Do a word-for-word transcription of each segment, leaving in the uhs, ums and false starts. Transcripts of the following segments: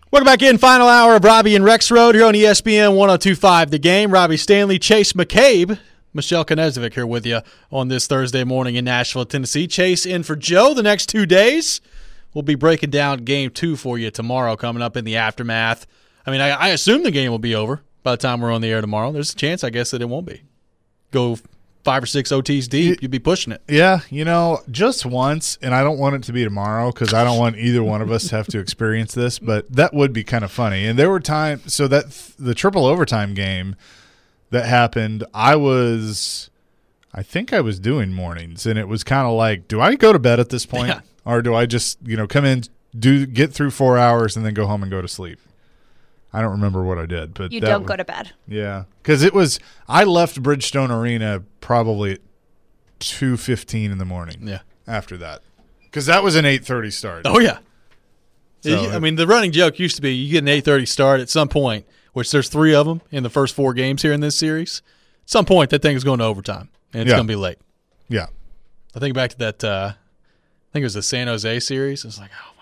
Welcome back in. Final hour of Robbie and Rex Road here on E S P N one oh two point five The Game. Robbie Stanley, Chase McCabe, Michelle Knezovic here with you on this Thursday morning in Nashville, Tennessee. Chase in for Joe the next two days. We'll be breaking down game two for you tomorrow coming up in the aftermath. I mean, I, I assume the game will be over by the time we're on the air tomorrow. There's a chance, I guess, that it won't be. Go five or six O Ts deep, you'd be pushing it. Yeah, you know, just once, and I don't want it to be tomorrow because I don't want either one of us to have to experience this, but that would be kind of funny. And there were times, so that the triple overtime game that happened, I was, I think I was doing mornings, and it was kind of like, do I go to bed at this point? Yeah. Or do I just, you know, come in, do get through four hours, and then go home and go to sleep? I don't remember what I did, but you that don't was, go to bed. Yeah, because it was. I left Bridgestone Arena probably at two fifteen in the morning. Yeah, after that, because that was an eight thirty start. Oh yeah. So, I mean, the running joke used to be you get an eight thirty start at some point, which there's three of them in the first four games here in this series. At some point, that thing is going to overtime, and it's yeah. going to be late. Yeah. I think back to that. Uh, I think it was the San Jose series. It's like, oh.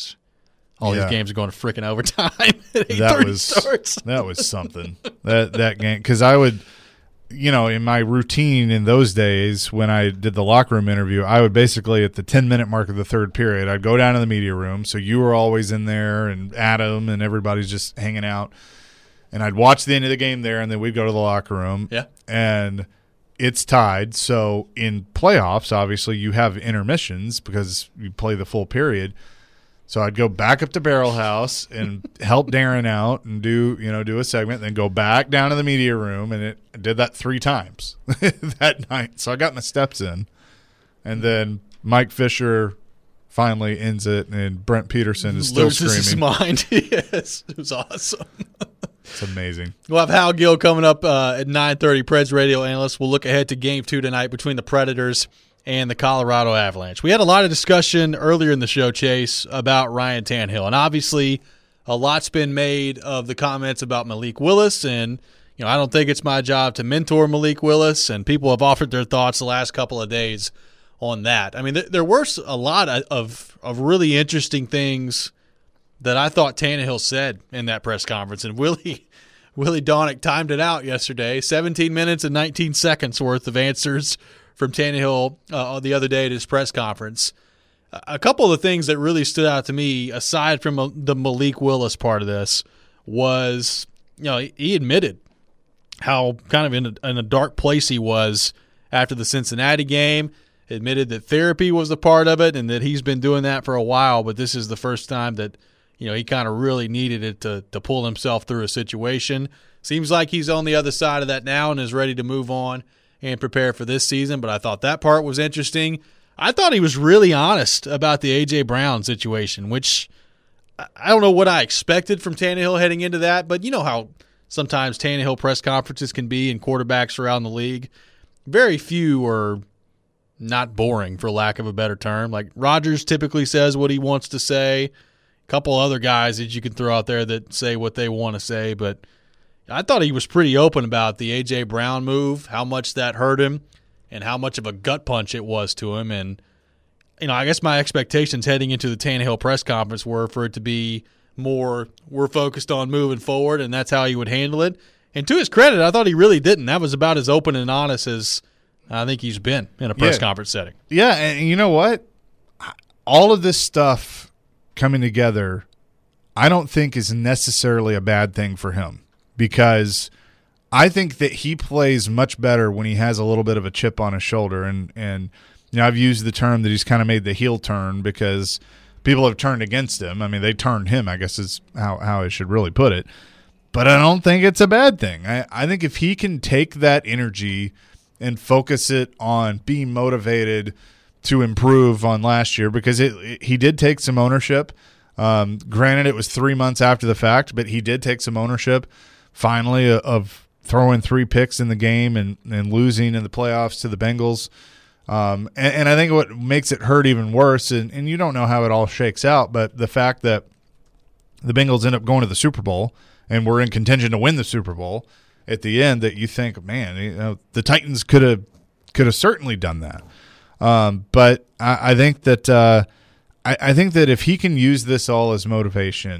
All yeah. these games are going to freaking overtime at eight thirty that was starts. That was something. that that game, because I would, you know, in my routine in those days when I did the locker room interview, I would basically at the ten minute mark of the third period, I'd go down to the media room. So you were always in there, and Adam and everybody's just hanging out, and I'd watch the end of the game there, and then we'd go to the locker room. Yeah, and it's tied. So in playoffs, obviously you have intermissions because you play the full period. So I'd go back up to Barrel House and help Darren out and do, you know, do a segment, then go back down to the media room, and it I did that three times that night. So I got my steps in, and then Mike Fisher finally ends it, and Brent Peterson is still loses screaming. his mind. Yes, it was awesome. It's amazing. We'll have Hal Gill coming up uh, at nine thirty, Preds radio analyst. We'll look ahead to game two tonight between the Predators and the Colorado Avalanche. We had a lot of discussion earlier in the show, Chase, about Ryan Tannehill. And obviously, a lot's been made of the comments about Malik Willis. And, you know, I don't think it's my job to mentor Malik Willis. And people have offered their thoughts the last couple of days on that. I mean, th- there were a lot of, of really interesting things that I thought Tannehill said in that press conference. And Willie, Willie Donick timed it out yesterday. seventeen minutes and nineteen seconds worth of answers from Tannehill uh, the other day at his press conference. A couple of the things that really stood out to me, aside from uh, the Malik Willis part of this, was, you know, he admitted how kind of in a, in a dark place he was after the Cincinnati game, admitted that therapy was a part of it and that he's been doing that for a while, but this is the first time that, you know, he kind of really needed it to, to pull himself through a situation. Seems like he's on the other side of that now and is ready to move on and prepare for this season, but I thought that part was interesting. I thought he was really honest about the A J. Brown situation, which I don't know what I expected from Tannehill heading into that, but you know how sometimes Tannehill press conferences can be in quarterbacks around the league. Very few are not boring, for lack of a better term. Like Rodgers typically says what he wants to say. A couple other guys that you can throw out there that say what they want to say, but I thought he was pretty open about the A J. Brown move, how much that hurt him, and how much of a gut punch it was to him. And, you know, I guess my expectations heading into the Tannehill press conference were for it to be more, we're focused on moving forward, and that's how he would handle it. And to his credit, I thought he really didn't. That was about as open and honest as I think he's been in a press yeah. conference setting. Yeah, and you know what? All of this stuff coming together, I don't think is necessarily a bad thing for him. Because I think that he plays much better when he has a little bit of a chip on his shoulder. And, and you know, I've used the term that he's kind of made the heel turn because people have turned against him. I mean, they turned him, I guess is how, how I should really put it. But I don't think it's a bad thing. I, I think if he can take that energy and focus it on being motivated to improve on last year, because it, it, he did take some ownership. Um, granted, it was three months after the fact, but he did take some ownership finally of throwing three picks in the game and, and losing in the playoffs to the Bengals. Um, and, and I think what makes it hurt even worse, and, and you don't know how it all shakes out, but the fact that the Bengals end up going to the Super Bowl and we're in contention to win the Super Bowl at the end, that you think, man, you know, the Titans could have could have certainly done that. Um, but I, I think that uh, I, I think that if he can use this all as motivation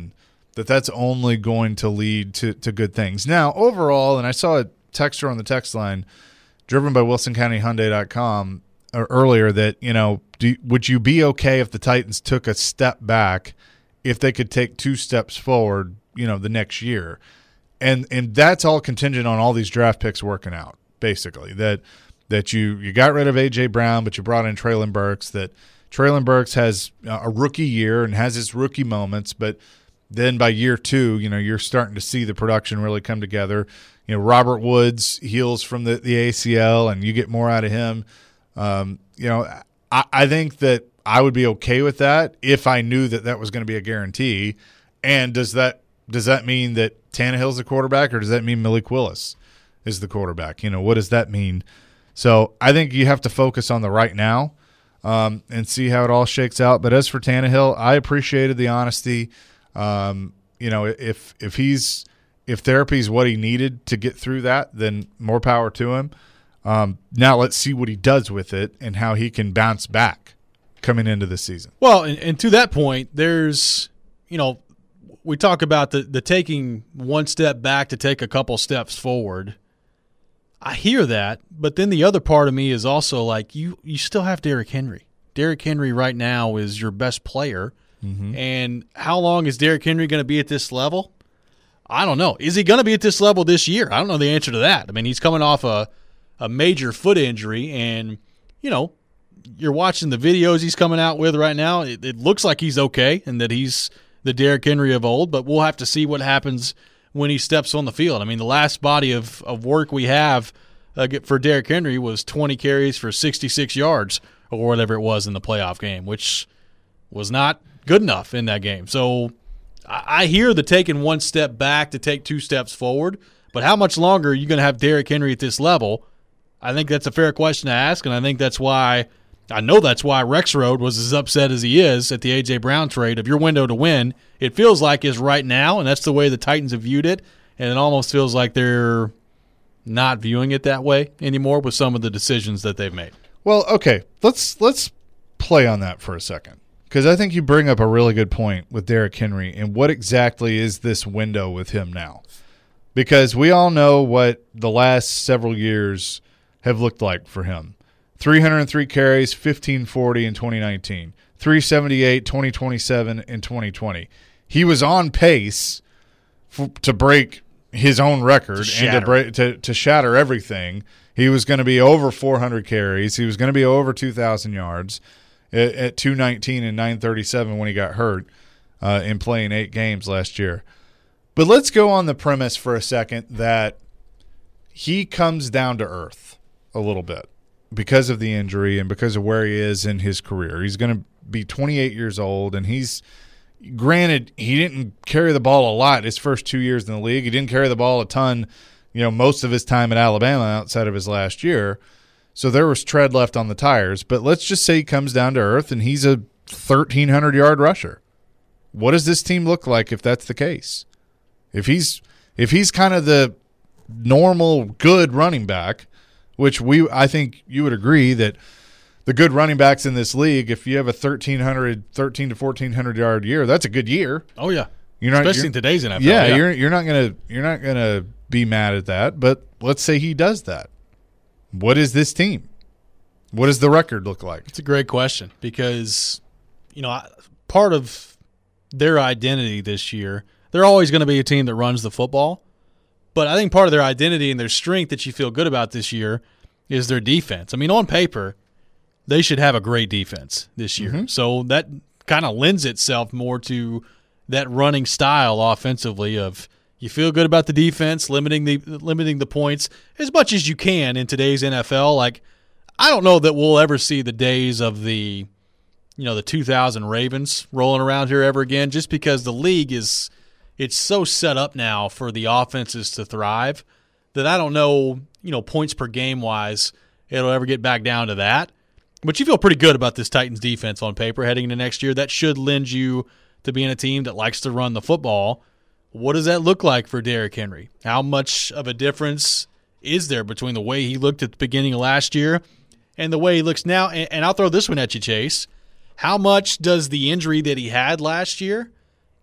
that that's only going to lead to, to good things. Now, overall, and I saw a texter on the text line, driven by Wilson County Hyundai dot com earlier, that, you know, do, would you be okay if the Titans took a step back if they could take two steps forward, you know, the next year? And and that's all contingent on all these draft picks working out, basically. That that you, you got rid of A J. Brown, but you brought in Treylon Burks, that Treylon Burks has a rookie year and has his rookie moments, but then by year two, you know, you're starting to see the production really come together. You know, Robert Woods heals from the, the A C L, and you get more out of him. Um, you know, I, I think that I would be okay with that if I knew that that was going to be a guarantee. And does that does that mean that Tannehill's the quarterback, or does that mean Malik Willis is the quarterback? You know, what does that mean? So I think you have to focus on the right now um, and see how it all shakes out. But as for Tannehill, I appreciated the honesty. Um, you know, if if he's if therapy is what he needed to get through that, then more power to him. Um, now let's see what he does with it and how he can bounce back coming into the season. Well, and, and to that point, there's, you know, we talk about the, the taking one step back to take a couple steps forward. I hear that, but then the other part of me is also like, you, you still have Derrick Henry. Derrick Henry right now is your best player. Mm-hmm. And how long is Derrick Henry going to be at this level? I don't know. Is he going to be at this level this year? I don't know the answer to that. I mean, he's coming off a, a major foot injury, and, you know, you're watching the videos he's coming out with right now. It, it looks like he's okay and that he's the Derrick Henry of old, but we'll have to see what happens when he steps on the field. I mean, the last body of, of work we have uh, for Derrick Henry was twenty carries for sixty-six yards or whatever it was in the playoff game, which was not good enough in that game. So I, I hear the taking one step back to take two steps forward, but how much longer are you going to have Derrick Henry at this level? I think that's a fair question to ask, and I think that's why – I know that's why Rexroad was as upset as he is at the A J. Brown trade. Of your window to win, it feels like is right now, and that's the way the Titans have viewed it, and it almost feels like they're not viewing it that way anymore with some of the decisions that they've made. Well, okay, let's let's play on that for a second, because I think you bring up a really good point with Derrick Henry and what exactly is this window with him now, because we all know what the last several years have looked like for him. three hundred three carries, fifteen forty in twenty nineteen, three seventy-eight, twenty twenty-seven in twenty twenty. He was on pace for, to break his own record to and to, break, to to shatter everything. He was going to be over four hundred carries. He was going to be over two thousand yards at, at two nineteen and nine thirty-seven when he got hurt uh, in playing eight games last year. But let's go on the premise for a second that he comes down to earth a little bit because of the injury and because of where he is in his career. He's going to be twenty-eight years old, and he's – granted, he didn't carry the ball a lot his first two years in the league. He didn't carry the ball a ton, you know, most of his time at Alabama outside of his last year. So there was tread left on the tires. But let's just say he comes down to earth and he's a thirteen hundred yard rusher. What does this team look like if that's the case? If he's if he's kind of the normal good running back, which we I think you would agree that the good running backs in this league, if you have a thirteen hundred, thirteen to fourteen hundred yard year, that's a good year. Oh yeah, you're not, especially you're, in today's N F L. Yeah, yeah, you're you're not gonna you're not gonna be mad at that. But let's say he does that. What is this team? What does the record look like? It's a great question because, you know, part of their identity this year, they're always going to be a team that runs the football. But I think part of their identity and their strength that you feel good about this year is their defense. I mean, on paper, they should have a great defense this year. Mm-hmm. So that kind of lends itself more to that running style offensively of you feel good about the defense, limiting the limiting the points as much as you can in today's N F L. Like, I don't know that we'll ever see the days of the, you know, the two thousand Ravens rolling around here ever again, just because the league is it's so set up now for the offenses to thrive that I don't know, you know, points per game wise, it'll ever get back down to that. But you feel pretty good about this Titans defense on paper heading into next year. That should lend you to being a team that likes to run the football. What does that look like for Derrick Henry? How much of a difference is there between the way he looked at the beginning of last year and the way he looks now? And I'll throw this one at you, Chase. How much does the injury that he had last year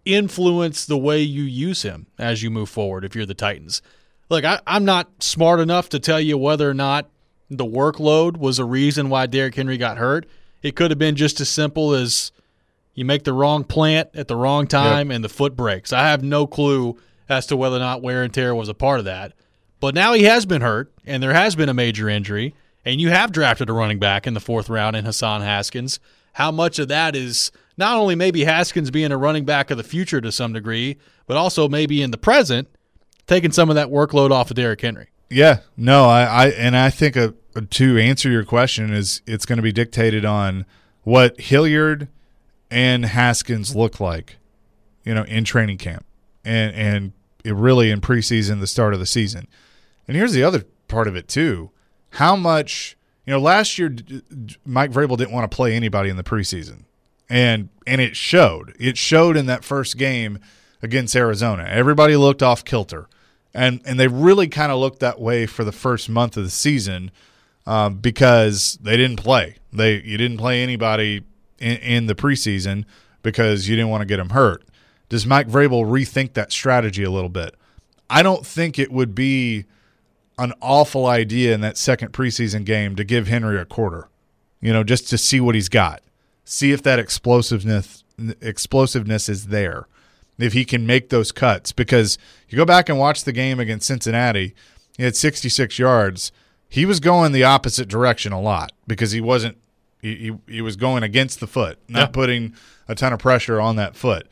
influence the way you use him as you move forward if you're the Titans? Look, I, I'm not smart enough to tell you whether or not the workload was a reason why Derrick Henry got hurt. It could have been just as simple as you make the wrong plant at the wrong time yep. and the foot breaks. I have no clue as to whether or not wear and tear was a part of that. But now he has been hurt, and there has been a major injury, and you have drafted a running back in the fourth round in Hassan Haskins. How much of that is not only maybe Haskins being a running back of the future to some degree, but also maybe in the present, taking some of that workload off of Derrick Henry? Yeah, no, I, I and I think a, a, to answer your question is it's going to be dictated on what Hilliard and Haskins look like, you know, in training camp and and it really in preseason, the start of the season. And here's the other part of it too: how much, you know, last year Mike Vrabel didn't want to play anybody in the preseason, and and it showed. It showed in that first game against Arizona. Everybody looked off kilter. And and they really kind of looked that way for the first month of the season um, because they didn't play. They you didn't play anybody in, in the preseason because you didn't want to get them hurt. Does Mike Vrabel rethink that strategy a little bit? I don't think it would be an awful idea in that second preseason game to give Henry a quarter, you know, just to see what he's got, see if that explosiveness explosiveness is there. If he can make those cuts, because you go back and watch the game against Cincinnati, he had sixty-six yards. He was going the opposite direction a lot because he wasn't he, he, he was going against the foot, not yeah. putting a ton of pressure on that foot.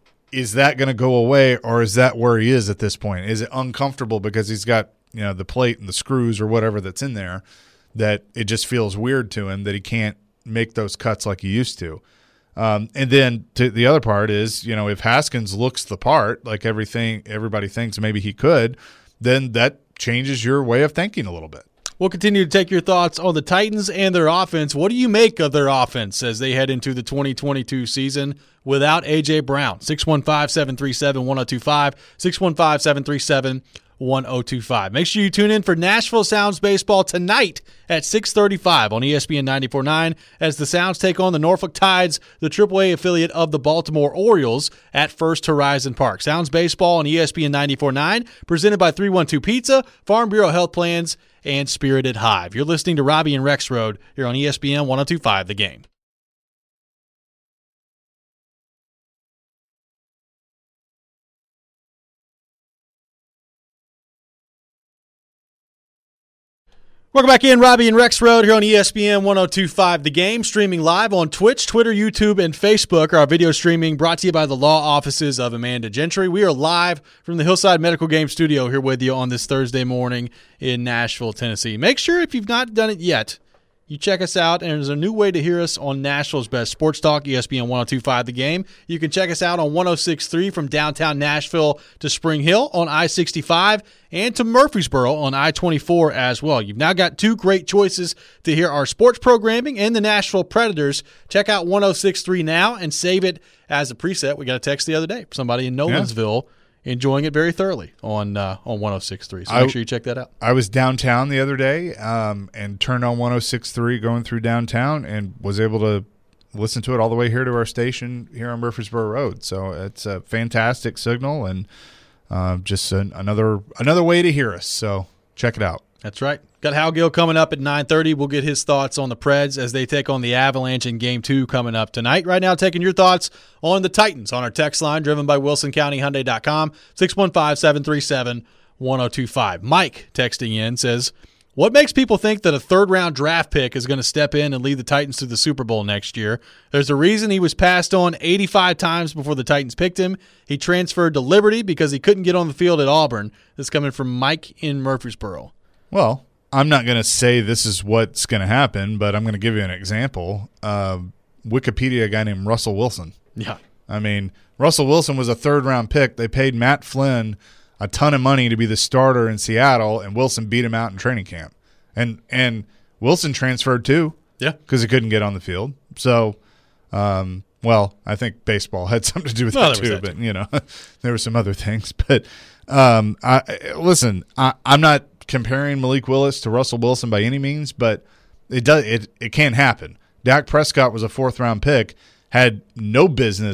Is that going to go away, or is that where he is at this point? Is it uncomfortable because he's got, you know, the plate and the screws or whatever that's in there that it just feels weird to him that he can't make those cuts like he used to? Um, and then to the other part is, you know, if Haskins looks the part, like everything everybody thinks maybe he could, then that changes your way of thinking a little bit. We'll continue to take your thoughts on the Titans and their offense. What do you make of their offense as they head into the twenty twenty-two season without A J. Brown? six one five, seven three seven, one oh two five, six one five, seven three seven, one oh two five. Make sure you tune in for Nashville Sounds Baseball tonight at six thirty-five on E S P N ninety-four point nine as the Sounds take on the Norfolk Tides, the triple A affiliate of the Baltimore Orioles, at First Horizon Park. Sounds Baseball on E S P N ninety-four point nine, presented by three one two Pizza, Farm Bureau Health Plans, and Spirited Hive. You're listening to Robbie and Rex Road here on E S P N one oh two point five The Game. Welcome back in, Robbie and Rex Road here on E S P N one oh two point five The Game, streaming live on Twitch, Twitter, YouTube, and Facebook. Our video streaming brought to you by the law offices of Amanda Gentry. We are live from the Hillside Medical Game Studio here with you on this Thursday morning in Nashville, Tennessee. Make sure, if you've not done it yet, you check us out, and there's a new way to hear us on Nashville's best sports talk, E S P N one oh two point five The Game. You can check us out on one oh six point three from downtown Nashville to Spring Hill on I sixty-five and to Murfreesboro on I twenty-four as well. You've now got two great choices to hear our sports programming and the Nashville Predators. Check out one oh six point three now and save it as a preset. We got a text the other day. Somebody in Nolensville yeah. enjoying it very thoroughly on uh, on one oh six point three. So make I, sure you check that out. I was downtown the other day um, and turned on one oh six point three going through downtown and was able to listen to it all the way here to our station here on Murfreesboro Road. So it's a fantastic signal and uh, just an, another another way to hear us. So check it out. That's right. Got Hal Gill coming up at nine thirty. We'll get his thoughts on the Preds as they take on the Avalanche in Game two coming up tonight. Right now, taking your thoughts on the Titans on our text line, driven by Wilson County Hyundai dot com, six one five, seven three seven, one oh two five. Mike texting in says, what makes people think that a third-round draft pick is going to step in and lead the Titans to the Super Bowl next year? There's a reason he was passed on eighty-five times before the Titans picked him. He transferred to Liberty because he couldn't get on the field at Auburn. This is coming from Mike in Murfreesboro. Well, I'm not going to say this is what's going to happen, but I'm going to give you an example. Uh, Wikipedia, a guy named Russell Wilson. Yeah. I mean, Russell Wilson was a third-round pick. They paid Matt Flynn a ton of money to be the starter in Seattle, and Wilson beat him out in training camp. And and Wilson transferred too. Yeah. Because he couldn't get on the field. So, um, well, I think baseball had something to do with well, that too. That but, too. you know, there were some other things. But, um, I, listen, I, I'm not comparing Malik Willis to Russell Wilson by any means, but it does it, it can happen. Dak Prescott was a fourth-round pick, had no business playing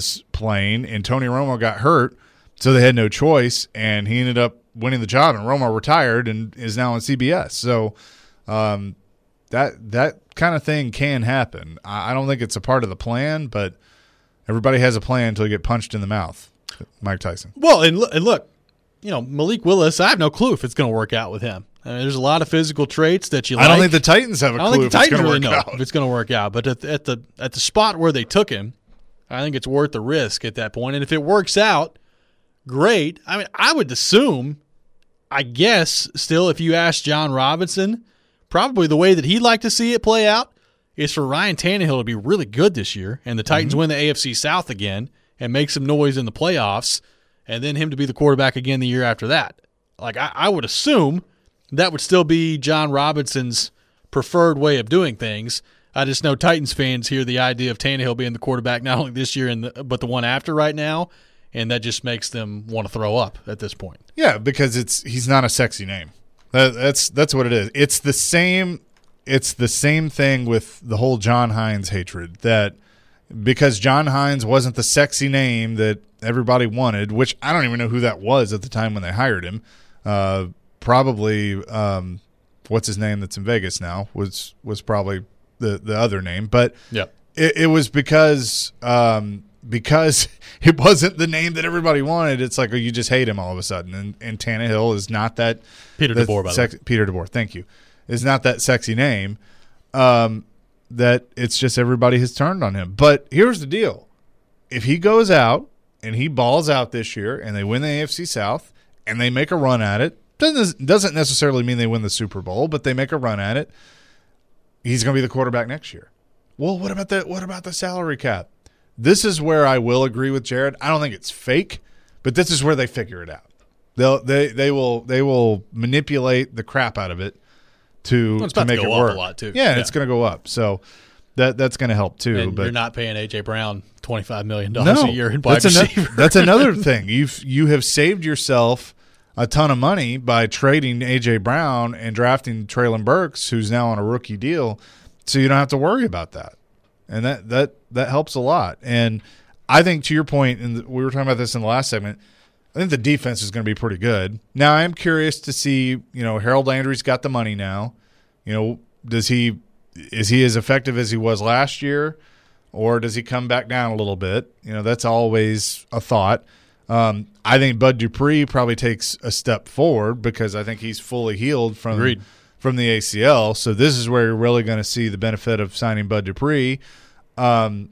playing, and Tony Romo got hurt, so they had no choice, and he ended up winning the job, and Romo retired and is now on C B S. So um, that that kind of thing can happen. I, I don't think it's a part of the plan, but everybody has a plan until you get punched in the mouth. Mike Tyson. Well, and look, and look, you know, Malik Willis, I have no clue if it's going to work out with him. I mean, there's a lot of physical traits that you like. I don't think the Titans have a I don't clue think the if it's Titans going really to know work out. if it's going to work out. But at the, at the at the spot where they took him, I think it's worth the risk at that point. And if it works out, great. I mean, I would assume, I guess, still, if you ask John Robinson, probably the way that he'd like to see it play out is for Ryan Tannehill to be really good this year, and the Titans mm-hmm. win the A F C South again and make some noise in the playoffs, and then him to be the quarterback again the year after that. Like, I, I would assume that would still be John Robinson's preferred way of doing things. I just know Titans fans hear the idea of Tannehill being the quarterback not only this year and the, but the one after right now, and that just makes them want to throw up at this point. Yeah, because it's he's not a sexy name. That, that's that's what it is. It's the same. It's the same thing with the whole John Hines hatred. That because John Hines wasn't the sexy name that everybody wanted, which I don't even know who that was at the time when they hired him. Uh, probably um, what's his name that's in Vegas now was was probably the the other name, but yeah, it, it was because um, because it wasn't the name that everybody wanted. It's like, oh, you just hate him all of a sudden, and and Tannehill is not that Peter that DeBoer, by sex, the way. Peter DeBoer, thank you, is not that sexy name. Um, that it's just everybody has turned on him. But here's the deal: if he goes out and he balls out this year, and they win the A F C South, and they make a run at it, doesn't doesn't necessarily mean they win the Super Bowl, but they make a run at it. He's going to be the quarterback next year. Well, what about the what about the salary cap? This is where I will agree with Jared. I don't think it's fake, but this is where they figure it out. They'll they they will they will manipulate the crap out of it to well, it's to about make to go it work. up a lot too. Yeah, yeah. it's going to go up. So that that's going to help too. And but you're not paying A J Brown twenty-five million dollars no, a year in wide that's receiver. Another, that's another thing. You've you have saved yourself a ton of money by trading A J Brown and drafting Treylon Burks, who's now on a rookie deal, so you don't have to worry about that. And that that that helps a lot. And I think, to your point, and we were talking about this in the last segment, I think the defense is going to be pretty good. Now, I am curious to see, you know, Harold Landry's got the money now. You know, does he is he as effective as he was last year, or does he come back down a little bit? You know, that's always a thought. Um, I think Bud Dupree probably takes a step forward because I think he's fully healed from Agreed. from the A C L. So this is where you're really going to see the benefit of signing Bud Dupree. Um,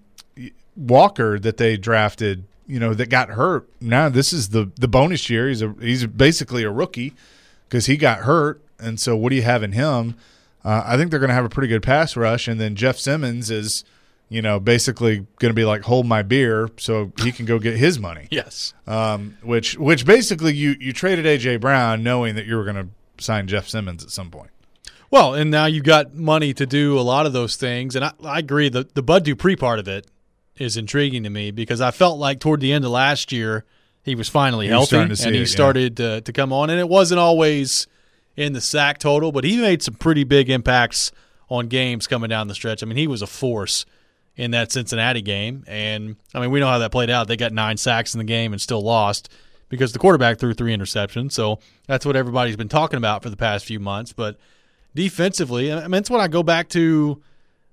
Walker that they drafted, you know, that got hurt. Now this is the the bonus year. He's a he's basically a rookie because he got hurt, and so what do you have in him? Uh, I think they're going to have a pretty good pass rush, and then Jeff Simmons is, you know, basically going to be like, hold my beer so he can go get his money. Yes. Um, which which basically you, you traded A J Brown knowing that you were going to sign Jeff Simmons at some point. Well, and now you've got money to do a lot of those things. And I, I agree, the, the Bud Dupree part of it is intriguing to me because I felt like toward the end of last year he was finally He was healthy starting to see and he it, yeah. started to, to come on. And it wasn't always in the sack total, but he made some pretty big impacts on games coming down the stretch. I mean, he was a force in that Cincinnati game. And, I mean, we know how that played out. They got nine sacks in the game and still lost because the quarterback threw three interceptions. So that's what everybody's been talking about for the past few months. But defensively, I mean, that's when I go back to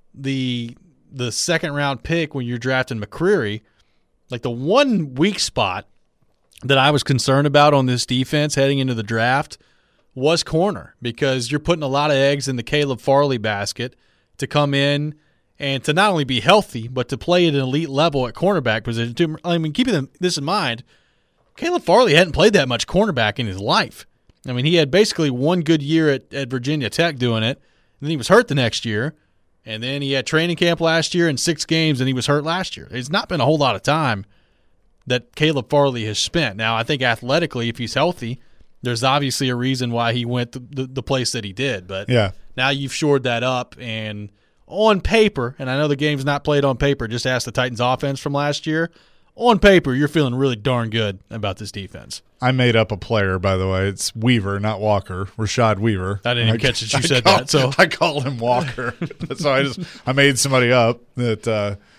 the the second-round pick when you're drafting McCreary. Like the one weak spot that I was concerned about on this defense heading into the draft was corner because you're putting a lot of eggs in the Caleb Farley basket to come in and to not only be healthy, but to play at an elite level at cornerback position. I mean, keeping this in mind, Caleb Farley hadn't played that much cornerback in his life. I mean, he had basically one good year at, at Virginia Tech doing it, and then he was hurt the next year, and then he had training camp last year in six games, and he was hurt last year. It's not been a whole lot of time that Caleb Farley has spent. Now, I think athletically, if he's healthy, there's obviously a reason why he went the, the, the place that he did. But yeah. Now you've shored that up, and on paper, and I know the game's not played on paper, just ask the Titans offense from last year, on paper, you're feeling really darn good about this defense. I made up a player, by the way. It's Weaver, not Walker. Rashad Weaver. I didn't even catch that you I said call, that. So I called him Walker. So I just I made somebody up that. Uh,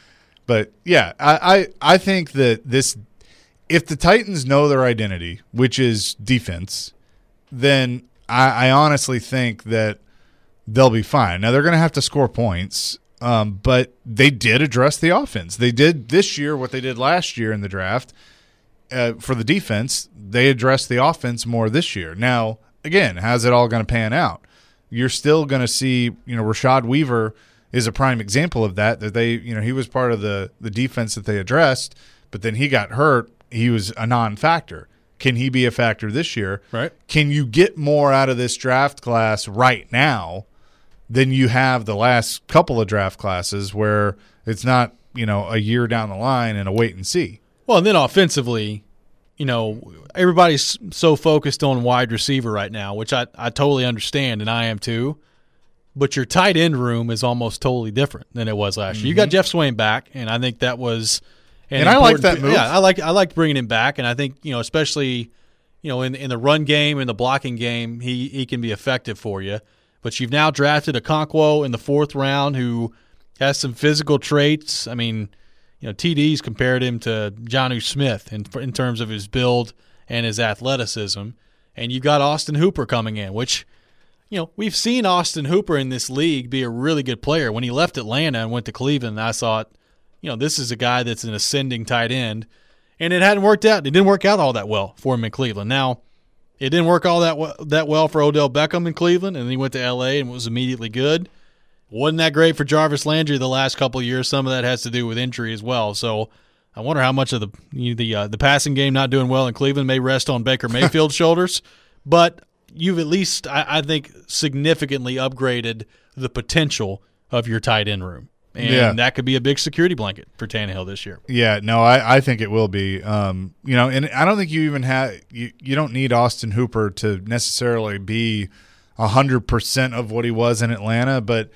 But yeah, I, I I think that this, if the Titans know their identity, which is defense, then I, I honestly think that they'll be fine. Now they're going to have to score points, um, but they did address the offense. They did this year what they did last year in the draft uh, for the defense. They addressed the offense more this year. Now again, how's it all going to pan out? You're still going to see, you know, Rashad Weaver is a prime example of that, that they, you know, he was part of the, the defense that they addressed, but then he got hurt. He was a non-factor. Can he be a factor this year? Right. Can you get more out of this draft class right now than you have the last couple of draft classes where it's not, you know, a year down the line and a wait and see? Well, and then offensively, you know, everybody's so focused on wide receiver right now, which I, I totally understand, and I am too. But your tight end room is almost totally different than it was last mm-hmm. year. You got Jeff Swain back, and I think that was an and I like that move. Yeah, I like I like bringing him back, and I think, you know, especially, you know, in in the run game and the blocking game, he he can be effective for you. But you've now drafted Okonkwo in the fourth round, who has some physical traits. I mean, you know, T D's compared him to Jonnu Smith in in terms of his build and his athleticism, and you've got Austin Hooper coming in, which, you know, we've seen Austin Hooper in this league be a really good player. When he left Atlanta and went to Cleveland, I thought, you know, this is a guy that's an ascending tight end, and it hadn't worked out. It didn't work out all that well for him in Cleveland. Now, it didn't work all that well, that well for Odell Beckham in Cleveland, and then he went to L A and was immediately good. Wasn't that great for Jarvis Landry the last couple of years. Some of that has to do with injury as well. So I wonder how much of the you know, the uh, the passing game not doing well in Cleveland may rest on Baker Mayfield's shoulders, but you've at least, I, I think, significantly upgraded the potential of your tight end room. And yeah. that could be a big security blanket for Tannehill this year. Yeah, no, I, I think it will be. Um, you know, and I don't think you even have you, – you don't need Austin Hooper to necessarily be one hundred percent of what he was in Atlanta, but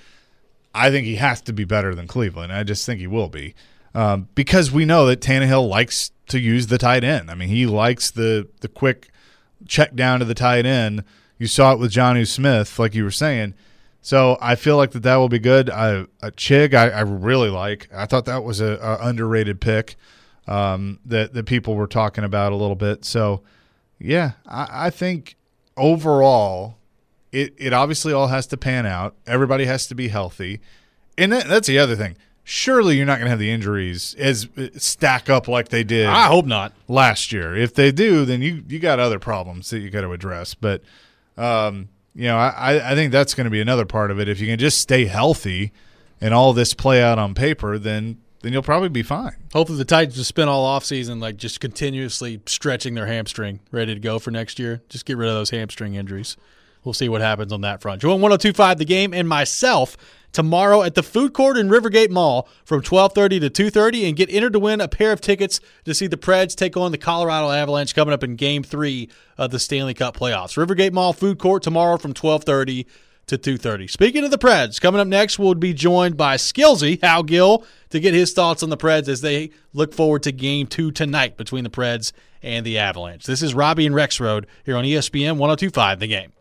I think he has to be better than Cleveland. I just think he will be um, because we know that Tannehill likes to use the tight end. I mean, he likes the the quick – check down to the tight end. You saw it with Jonnu Smith, like you were saying. So I feel like that that will be good. I, a Chig, I, I really like. I thought that was a, a underrated pick um, that that people were talking about a little bit. So yeah, I, I think overall, it it obviously all has to pan out. Everybody has to be healthy, and that, that's the other thing. Surely you're not going to have the injuries as stack up like they did. I hope not. Last year. If they do, then you, you got other problems that you got to address. But, um, you know, I, I think that's going to be another part of it. If you can just stay healthy and all this play out on paper, then then you'll probably be fine. Hopefully the Titans just spend all offseason like just continuously stretching their hamstring, ready to go for next year. Just get rid of those hamstring injuries. We'll see what happens on that front. Join one oh two point five The Game and myself tomorrow at the food court in Rivergate Mall from twelve thirty to two thirty and get entered to win a pair of tickets to see the Preds take on the Colorado Avalanche coming up in Game three of the Stanley Cup playoffs. Rivergate Mall food court tomorrow from twelve thirty to two thirty. Speaking of the Preds, coming up next, we'll be joined by Skillsy, Hal Gill, to get his thoughts on the Preds as they look forward to Game two tonight between the Preds and the Avalanche. This is Robbie and Rexroad here on E S P N one oh two point five The Game.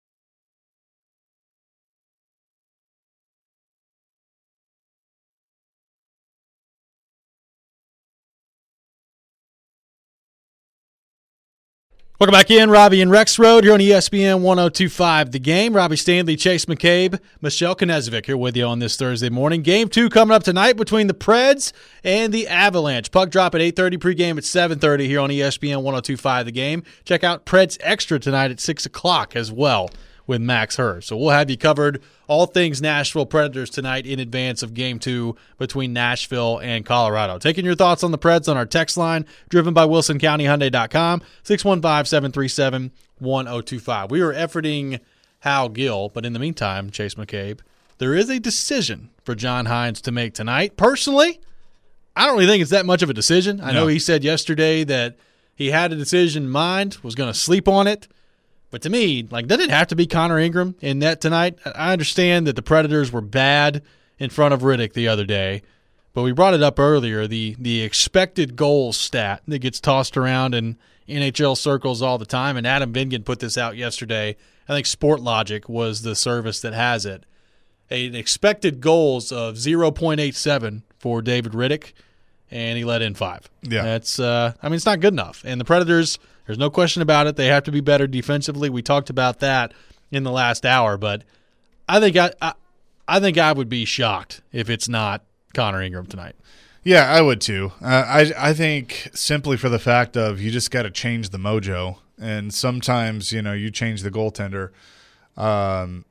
Welcome back in, Robbie and Rexroad here on E S P N one oh two point five The Game. Robbie Stanley, Chase McCabe, Michelle Knezovic here with you on this Thursday morning. Game two coming up tonight between the Preds and the Avalanche. Puck drop at eight thirty, pregame at seven thirty here on E S P N one oh two point five The Game. Check out Preds Extra tonight at six o'clock as well with Max Hurst. So we'll have you covered all things Nashville Predators tonight in advance of Game two between Nashville and Colorado. Taking your thoughts on the Preds on our text line, driven by Wilson County Hyundai dot com, six one five, seven three seven, one oh two five. We were efforting Hal Gill, but in the meantime, Chase McCabe, there is a decision for John Hynes to make tonight. Personally, I don't really think it's that much of a decision. I no. know he said yesterday that he had a decision in mind, was going to sleep on it. But to me, like, doesn't it have to be Connor Ingram in net tonight? I understand that the Predators were bad in front of Riddick the other day, but we brought it up earlier, the the expected goals stat that gets tossed around in N H L circles all the time, and Adam Vingan put this out yesterday. I think SportLogic was the service that has it. An expected goals of zero point eight seven for David Riddick, and he let in five. Yeah. That's, uh, I mean, it's not good enough. And the Predators, there's no question about it. They have to be better defensively. We talked about that in the last hour, but I think I, I, I think I would be shocked if it's not Connor Ingram tonight. Yeah, I would too. Uh, I I think simply for the fact of you just got to change the mojo, and sometimes you know you change the goaltender, um,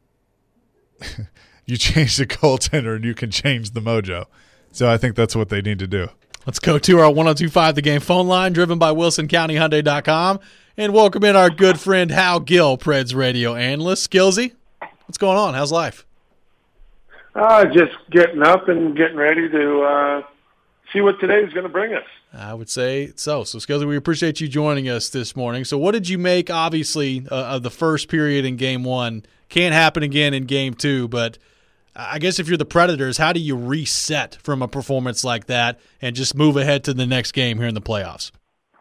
you change the goaltender, and you can change the mojo. So I think that's what they need to do. Let's go to our one oh two point five The Game phone line, driven by Wilson County Hyundai dot com, and welcome in our good friend Hal Gill, Preds radio analyst. Skillsy, what's going on? How's life? Uh, just getting up and getting ready to uh, see what today is going to bring us. I would say so. So, Skillsy, we appreciate you joining us this morning. So what did you make, obviously, uh, of the first period in Game one? Can't happen again in Game two, but I guess if you're the Predators, how do you reset from a performance like that and just move ahead to the next game here in the playoffs?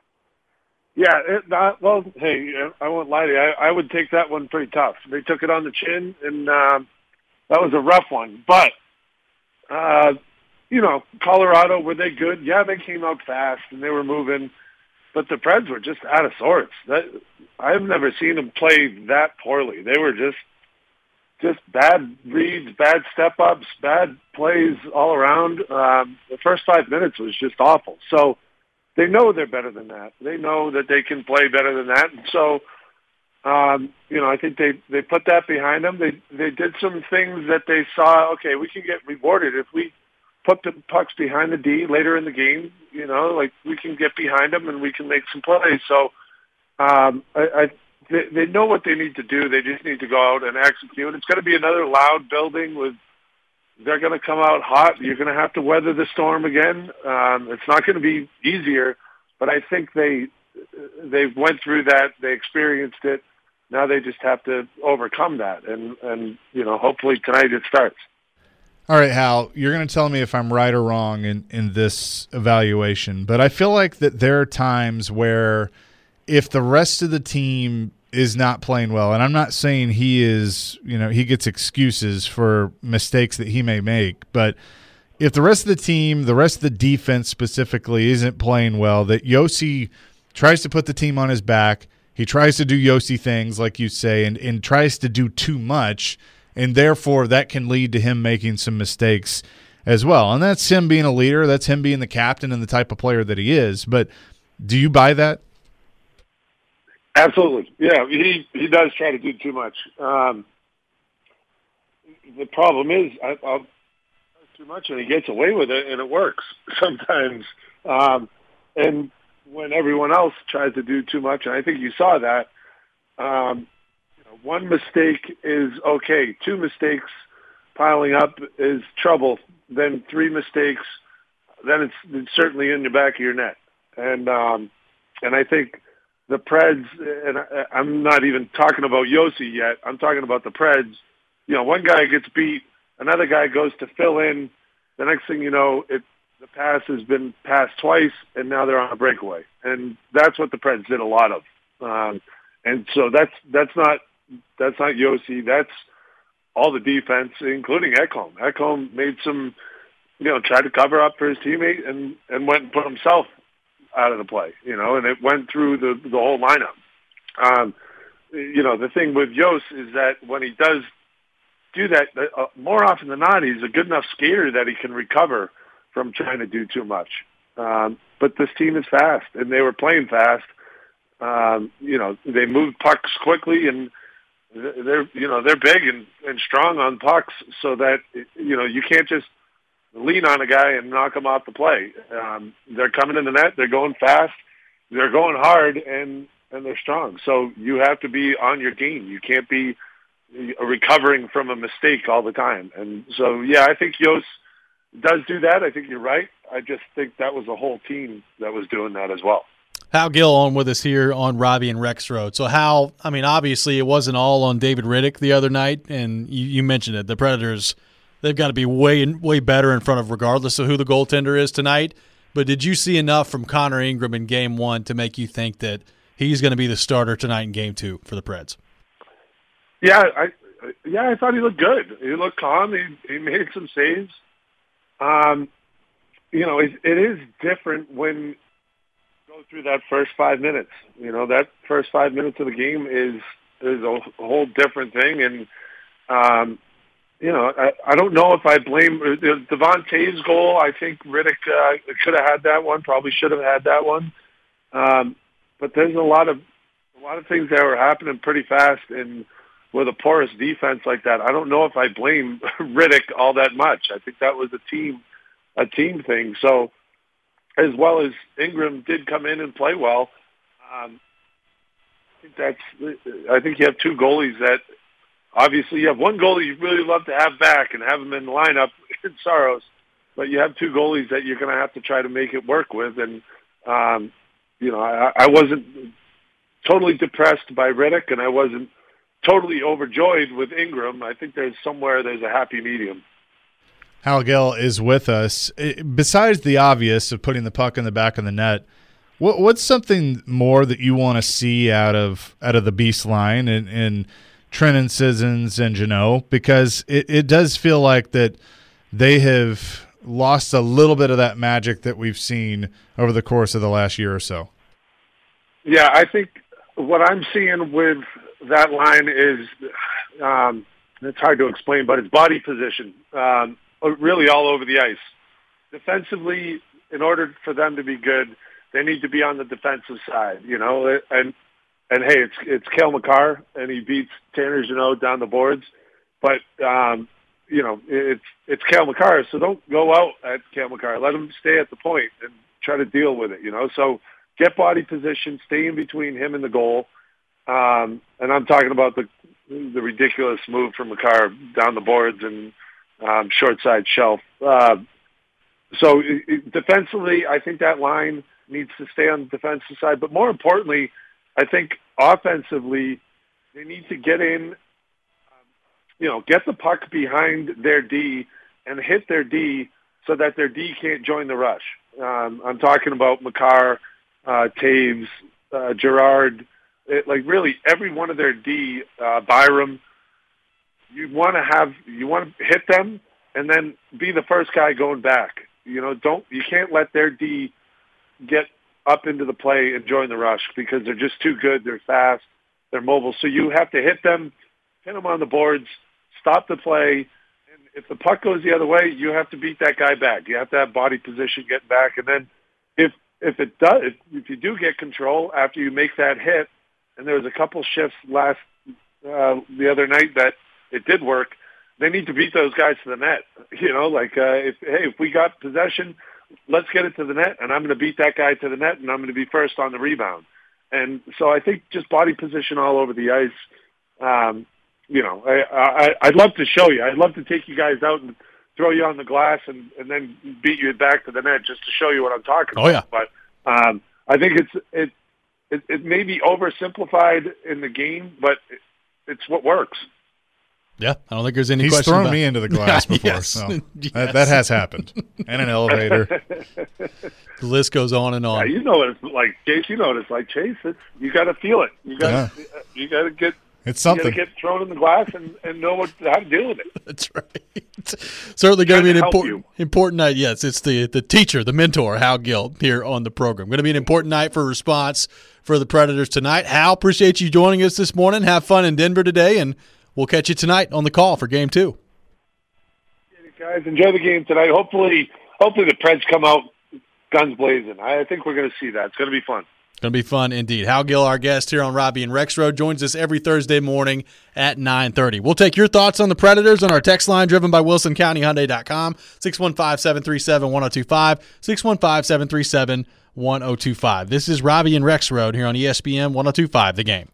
Yeah, it, uh, well, hey, I won't lie to you. I, I would take that one pretty tough. They took it on the chin, and uh, that was a rough one. But, uh, you know, Colorado, were they good? Yeah, they came out fast, and they were moving. But the Preds were just out of sorts. That, I've never seen them play that poorly. They were just just bad reads, bad step-ups, bad plays all around. Um, the first five minutes was just awful. So they know they're better than that. They know that they can play better than that. And so, um, you know, I think they, they put that behind them. They they did some things that they saw, okay, we can get rewarded if we put the pucks behind the D later in the game. You know, like we can get behind them and we can make some plays. So um, I, I they, they know what they need to do. They just need to go out and execute. It's going to be another loud building with they're going to come out hot. You're going to have to weather the storm again. Um, it's not going to be easier, but I think they they went through that. They experienced it. Now they just have to overcome that, and and you know, hopefully tonight it starts. All right, Hal, you're going to tell me if I'm right or wrong in, in this evaluation, but I feel like that there are times where if the rest of the team is not playing well, and I'm not saying he is, you know, he gets excuses for mistakes that he may make, but if the rest of the team, the rest of the defense specifically isn't playing well, that Josi tries to put the team on his back, he tries to do Josi things, like you say, and, and tries to do too much, and therefore that can lead to him making some mistakes as well. And that's him being a leader, that's him being the captain and the type of player that he is. But do you buy that? Absolutely. Yeah, he, he does try to do too much. Um, the problem is I, I'll too much and he gets away with it and it works sometimes. Um, and when everyone else tries to do too much, and I think you saw that, um, you know, one mistake is okay. Two mistakes piling up is trouble. Then three mistakes, then it's, it's certainly in the back of your net. And um, and I think the Preds, and I, I'm not even talking about Josi yet. I'm talking about the Preds. You know, one guy gets beat, another guy goes to fill in. The next thing you know, it, the pass has been passed twice, and now they're on a breakaway. And that's what the Preds did a lot of. Um, and so that's that's not that's not Josi. That's all the defense, including Ekholm. Ekholm made some, you know, tried to cover up for his teammate and, and went and put himself out of the play, you know, and it went through the the whole lineup. Um, you know, the thing with Jost is that when he does do that, uh, more often than not, he's a good enough skater that he can recover from trying to do too much. Um, but this team is fast, and they were playing fast. Um, you know, they move pucks quickly, and they're you know they're big and, and strong on pucks, so that you know you can't just lean on a guy and knock him off the play. Um, they're coming in the net. They're going fast. They're going hard, and, and they're strong. So you have to be on your game. You can't be recovering from a mistake all the time. And so, yeah, I think Jost does do that. I think you're right. I just think that was a whole team that was doing that as well. Hal Gill on with us here on Robbie and Rex Road. So, Hal, I mean, obviously it wasn't all on David Riddick the other night, and you, you mentioned it. The Predators, they've got to be way way better in front of regardless of who the goaltender is tonight. But did you see enough from Connor Ingram in Game one to make you think that he's going to be the starter tonight in Game two for the Preds? Yeah, I yeah I thought he looked good. He looked calm. He he made some saves. Um, you know, it, it is different when you go through that first five minutes. You know, that first five minutes of the game is is a whole different thing. And, um, you know, I, I don't know if I blame Devontae's goal. I think Riddick uh, could have had that one, probably should have had that one. Um, but there's a lot of a lot of things that were happening pretty fast, and with a porous defense like that, I don't know if I blame Riddick all that much. I think that was a team a team thing. So, as well as Ingram did come in and play well, um, I think that's. I think you have two goalies that. Obviously, you have one goalie you'd really love to have back and have him in the lineup in Saros, but you have two goalies that you're going to have to try to make it work with. And, um, you know, I, I wasn't totally depressed by Riddick, and I wasn't totally overjoyed with Ingram. I think there's somewhere there's a happy medium. Hal Gill is with us. Besides the obvious of putting the puck in the back of the net, what, what's something more that you want to see out of out of the Beast line and, and – Trenton Sissons and Jeannot, because it, it does feel like that they have lost a little bit of that magic that we've seen over the course of the last year or so. Yeah, I think what I'm seeing with that line is, um, it's hard to explain, but it's body position, um, really all over the ice. Defensively, in order for them to be good, they need to be on the defensive side, you know, and And hey, it's it's Cale Makar, and he beats Tanner Jeannot down the boards. But um, you know, it's it's Cale Makar, so don't go out at Cale Makar. Let him stay at the point and try to deal with it. You know, so get body position, stay in between him and the goal. Um, and I'm talking about the the ridiculous move from Makar down the boards and um, short side shelf. Uh, so it, it, defensively, I think that line needs to stay on the defensive side. But more importantly, I think offensively, they need to get in, um, you know, get the puck behind their D and hit their D so that their D can't join the rush. Um, I'm talking about Makar, uh, Taves, uh, Gerard, it, like really every one of their D, uh, Byram. You want to have, you want to hit them and then be the first guy going back. You know, don't, you can't let their D get up into the play and join the rush because they're just too good. They're fast. They're mobile. So you have to hit them, hit them on the boards, stop the play. And if the puck goes the other way, you have to beat that guy back. You have to have body position getting back. And then if if it does, if, if you do get control after you make that hit, and there was a couple shifts last uh, the other night that it did work, they need to beat those guys to the net. You know, like uh, if hey, if we got possession, let's get it to the net, and I'm going to beat that guy to the net, and I'm going to be first on the rebound. And so I think just body position all over the ice. Um, you know, I, I, I'd love to show you. I'd love to take you guys out and throw you on the glass and, and then beat you back to the net just to show you what I'm talking oh, about. Yeah. But um, I think it's it, it it may be oversimplified in the game, but it, it's what works. Yeah, I don't think there's any He's question thrown about me into the glass before, yes. so yes. that, that has happened. And an elevator. The list goes on and on. Yeah, you know what it's like, Chase. You know what it's like, Chase. It's, you got to feel it. You got Yeah. you got to get It's something. You got to get thrown in the glass and, and know what how to deal with it. That's right. Certainly going to be an to help important you. important night. Yes, it's the the teacher, the mentor, Hal Gill, here on the program. Going to be an important night for response for the Predators tonight. Hal, appreciate you joining us this morning. Have fun in Denver today, and we'll catch you tonight on the call for Game Two. Guys, enjoy the game tonight. Hopefully, hopefully the Preds come out guns blazing. I think we're going to see that. It's going to be fun. Going to be fun indeed. Hal Gill, our guest here on Robbie and Rexroad, joins us every Thursday morning at nine thirty. We'll take your thoughts on the Predators on our text line driven by Wilson County Hyundai dot com, six one five, seven three seven, one oh two five, six one five, seven three seven, one oh two five. This is Robbie and Rexroad here on E S P N one oh two five, The Game.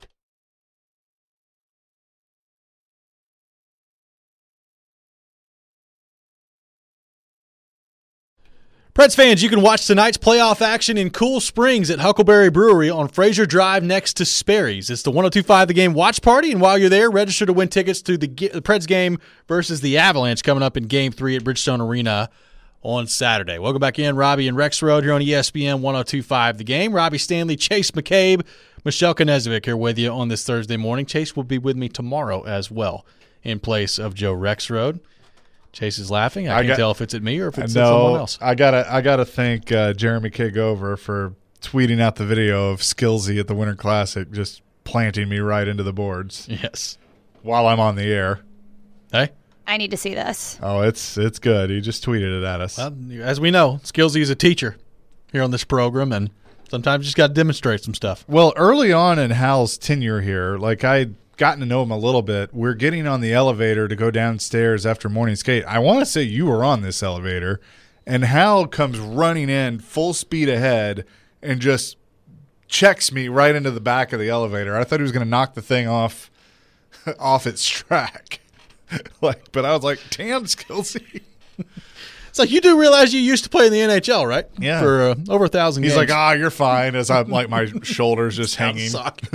Preds fans, you can watch tonight's playoff action in Cool Springs at Huckleberry Brewery on Fraser Drive next to Sperry's. It's the one oh two five The Game watch party, and while you're there, register to win tickets to the, the Preds game versus the Avalanche coming up in Game three at Bridgestone Arena on Saturday. Welcome back in, Robbie and Rexroad here on E S P N one oh two five The Game. Robbie Stanley, Chase McCabe, Michelle Knezevich here with you on this Thursday morning. Chase will be with me tomorrow as well in place of Joe Rexroad. Chase is laughing. I, I can't got, tell if it's at me or if it's no, at someone else. I gotta, I gotta thank uh, Jeremy Kigover for tweeting out the video of Skillsy at the Winter Classic, just planting me right into the boards. Yes. While I'm on the air. Hey. I need to see this. Oh, it's it's good. He just tweeted it at us. Well, as we know, Skillsy is a teacher here on this program, and sometimes you just got to demonstrate some stuff. Well, early on in Hal's tenure here, like I'd gotten to know him a little bit. We're getting on the elevator to go downstairs after morning skate. I want to say you were on this elevator, and Hal comes running in full speed ahead and just checks me right into the back of the elevator. I thought he was going to knock the thing off off its track. Like, but I was like, damn, Skillsy. It's like, you do realize you used to play in the N H L, right? Yeah. For uh, over a thousand He's games. like, ah, you're fine, as I'm like my shoulders just hanging.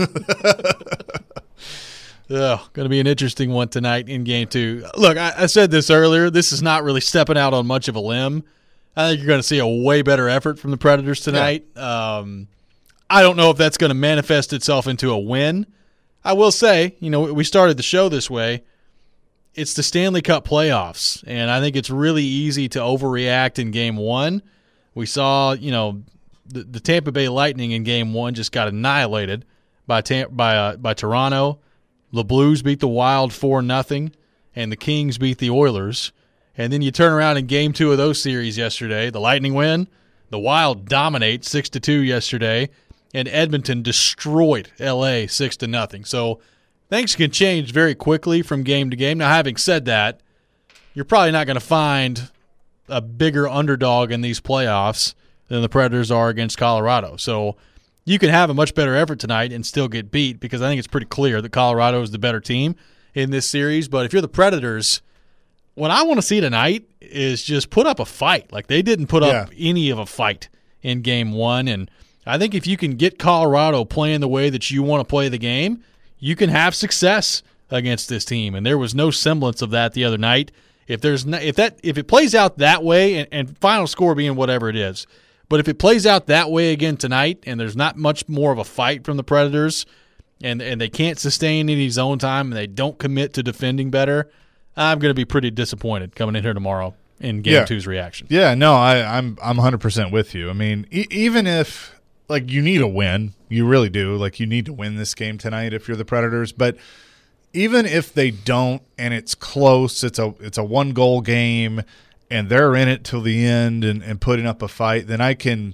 Yeah, going to be an interesting one tonight in game two. Look, I, I said this earlier. This is not really stepping out on much of a limb. I think you're going to see a way better effort from the Predators tonight. Yeah. Um, I don't know if that's going to manifest itself into a win. I will say, you know, we started the show this way. It's the Stanley Cup playoffs, and I think it's really easy to overreact in game one. We saw, you know, the, the Tampa Bay Lightning in game one just got annihilated by Tam- by uh, by Toronto. The Blues beat the Wild four nothing, and the Kings beat the Oilers. And then you turn around in game two of those series yesterday. The Lightning win. The Wild dominate six to two yesterday, and Edmonton destroyed L A six to nothing. So things can change very quickly from game to game. Now, having said that, you're probably not going to find a bigger underdog in these playoffs than the Predators are against Colorado. So you can have a much better effort tonight and still get beat, because I think it's pretty clear that Colorado is the better team in this series. But if you're the Predators, what I want to see tonight is just put up a fight. Like, they didn't put up yeah. any of a fight in game one. And I think if you can get Colorado playing the way that you want to play the game, you can have success against this team. And there was no semblance of that the other night. If there's no, if that if it plays out that way, and, and final score being whatever it is, but if it plays out that way again tonight, and there's not much more of a fight from the Predators, and and they can't sustain any zone time, and they don't commit to defending better, I'm going to be pretty disappointed coming in here tomorrow in Game yeah. Two's reaction. Yeah, no, I, I'm I'm one hundred percent with you. I mean, e- even if like you need a win, you really do. Like, you need to win this game tonight if you're the Predators. But even if they don't, and it's close, it's a it's a one goal game, and they're in it till the end and, and putting up a fight, then I can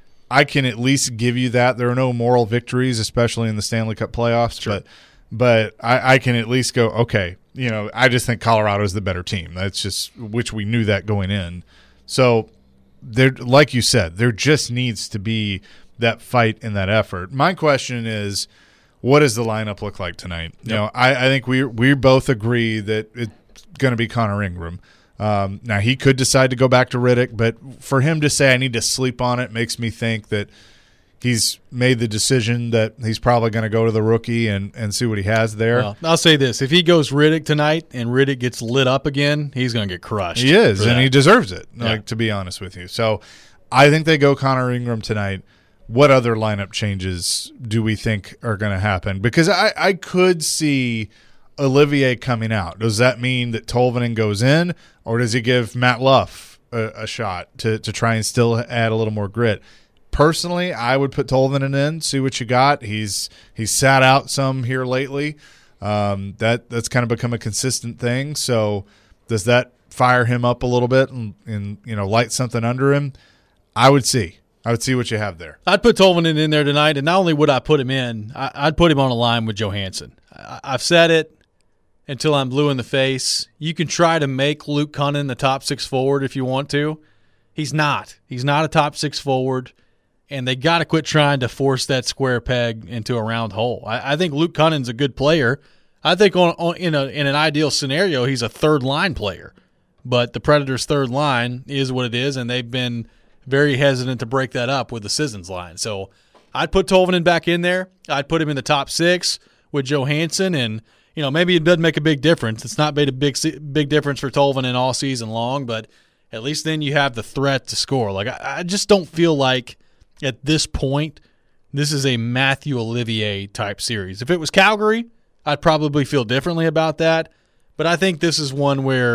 I can at least give you that. There are no moral victories, especially in the Stanley Cup playoffs. Sure. But but I, I can at least go, okay, you know, I just think Colorado is the better team. That's just, which we knew that going in. So there, like you said, there just needs to be that fight and that effort. My question is, what does the lineup look like tonight? Yep. You know, I, I think we we both agree that it's going to be Connor Ingram. Um, now, he could decide to go back to Riddick, but for him to say I need to sleep on it makes me think that he's made the decision that he's probably going to go to the rookie and, and see what he has there. Well, I'll say this. If he goes Riddick tonight and Riddick gets lit up again, he's going to get crushed. He is, and that. he deserves it, yeah. like, to be honest with you. So I think they go Connor Ingram tonight. What other lineup changes do we think are going to happen? Because I, I could see Olivier coming out. Does that mean that Tolvanen goes in, or does he give Matt Luff a, a shot to, to try and still add a little more grit? Personally, I would put Tolvanen in, see what you got. He's he's sat out some here lately. Um, that that's kind of become a consistent thing. So does that fire him up a little bit and, and you know light something under him? I would see. I would see what you have there. I'd put Tolvanen in there tonight, and not only would I put him in, I, I'd put him on a line with Johansson. I, I've said it until I'm blue in the face. You can try to make Luke Kunin the top six forward if you want to. He's not. He's not a top six forward, and they got to quit trying to force that square peg into a round hole. I, I think Luke Kunin's a good player. I think on, on in a in an ideal scenario, he's a third line player. But the Predators' third line is what it is, and they've been very hesitant to break that up with the Sissons line. So I'd put Tolvanen back in there. I'd put him in the top six with Johansson, and you know maybe it doesn't make a big difference. It's not made a big big difference for Tolvanen all season long, but at least then you have the threat to score. Like I, I just don't feel like at this point this is a Matthew Olivier type series. If it was Calgary, I'd probably feel differently about that. But I think this is one where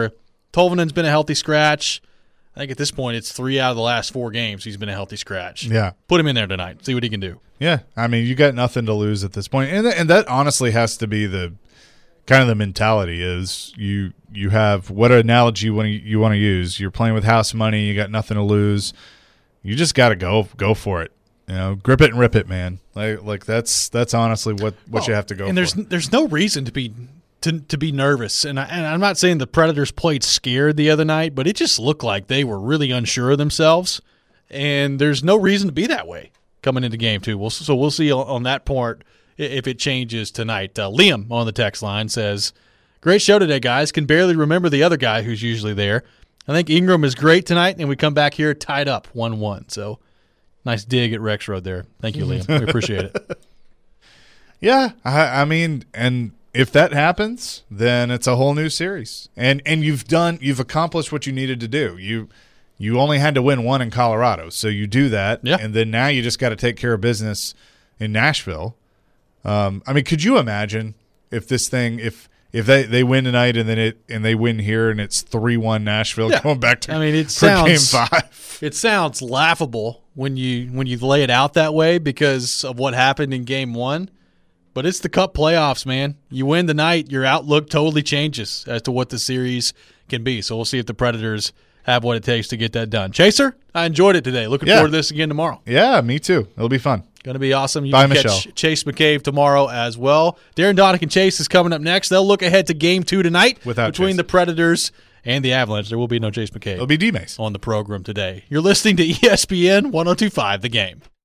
Tolvanen's been a healthy scratch. I think at this point it's three out of the last four games he's been a healthy scratch. Yeah. Put him in there tonight. See what he can do. Yeah. I mean, you got nothing to lose at this point. And, th- and that honestly has to be the kind of the mentality is you you have what analogy you want to you want to use. You're playing with house money. You got nothing to lose. You just got to go go for it. You know, grip it and rip it, man. Like like that's that's honestly what, what well, you have to go and for. there's there's no reason to be to to be nervous. And I, and I'm not saying the Predators played scared the other night, but it just looked like they were really unsure of themselves. And there's no reason to be that way coming into game two. We'll, so we'll see on, on that part if it changes tonight. Uh, Liam on the text line says, "Great show today, guys. Can barely remember the other guy who's usually there. I think Ingram is great tonight, and we come back here tied up one one. So nice dig at Rex Road there. Thank you, Liam. We appreciate it. Yeah, I, I mean, and if that happens, then it's a whole new series. And and you've done, you've accomplished what you needed to do. You you only had to win one in Colorado, so you do that. Yeah. And then now you just got to take care of business in Nashville. Um, I mean, could you imagine if this thing, if if they, they win tonight and then it and they win here and it's three one Nashville Yeah. going back to I mean, it for sounds game five. It sounds laughable when you when you lay it out that way because of what happened in game one. But it's the Cup playoffs, man. You win tonight, your outlook totally changes as to what the series can be. So we'll see if the Predators have what it takes to get that done. Chaser, I enjoyed it today. Looking Yeah. forward to this again tomorrow. Yeah, me too. It'll be fun. Going to be awesome. You Bye, can catch Michelle. Chase McCabe tomorrow as well. Darren Donick and Chase is coming up next. They'll look ahead to game two tonight Without between Chase. the Predators and the Avalanche. There will be no Chase McCabe It'll be D-Mace. on the program today. You're listening to E S P N one oh two point five The Game.